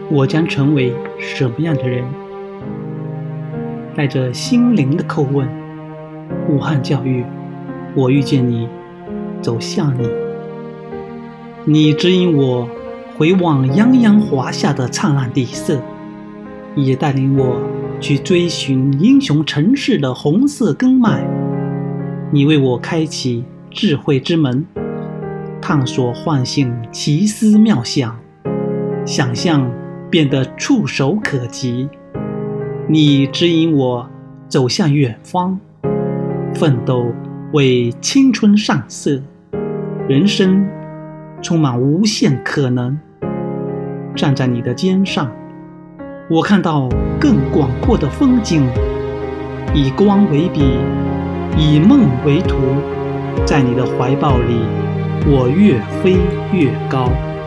我将成为什么样的人？带着心灵的叩问，武汉教育，我遇见你，走向你。你指引我回望泱泱华夏的灿烂底色，也带领我去追寻英雄城市的红色根脉。你为我开启智慧之门，探索唤醒奇思妙想，想象变得触手可及。你指引我走向远方，奋斗为青春上色，人生充满无限可能。站在你的肩上，我看到更广阔的风景。以光为笔，以梦为图，在你的怀抱里，我越飞越高。